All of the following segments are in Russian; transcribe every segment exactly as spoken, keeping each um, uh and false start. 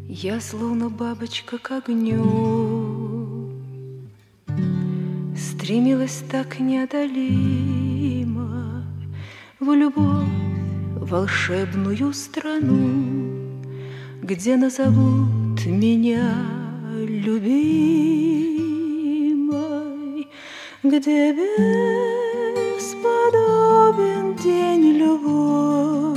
Я словно бабочка к огню, стремилась так неодолимо в любовь, волшебную страну, где назовут меня любимой, где бесподобен день любовь,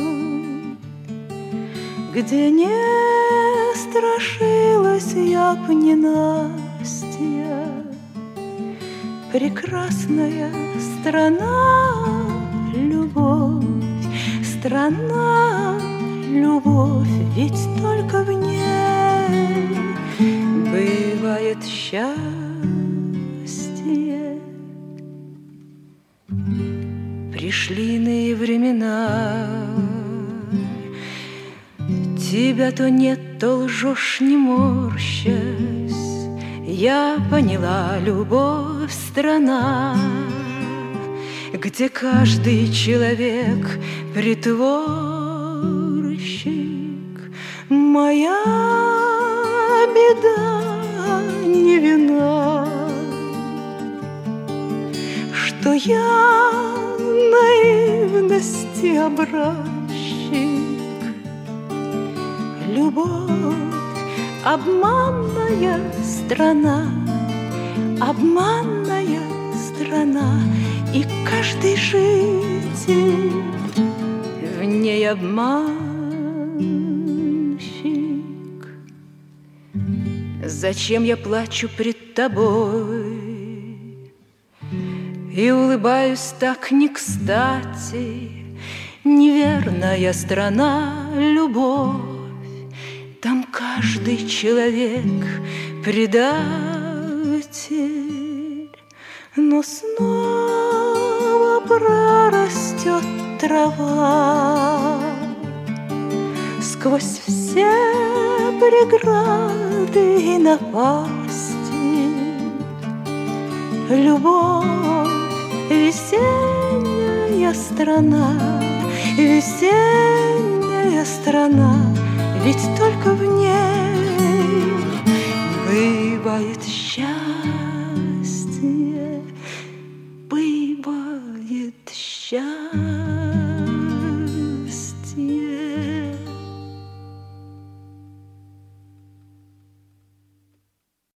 где не страшилась я б ненастья. Прекрасная страна, любовь, страна, любовь, ведь только в ней бывает счастье. Пришли иные времена, тебя то нет, то лжешь, не морщась. Я поняла, любовь — страна, где каждый человек притворщик. Моя беда не вина, что я наивности образчик. Любовь — обманная страна, обманная страна, и каждый житель в ней обманщик. Зачем я плачу пред тобой и улыбаюсь так не кстати? Неверная страна, любовь, там каждый человек предатель, но снова прорастет трава сквозь все преграды и напасти. Любовь — весенняя страна, весенняя страна, ведь только в ней бывает счастье, бывает счастье.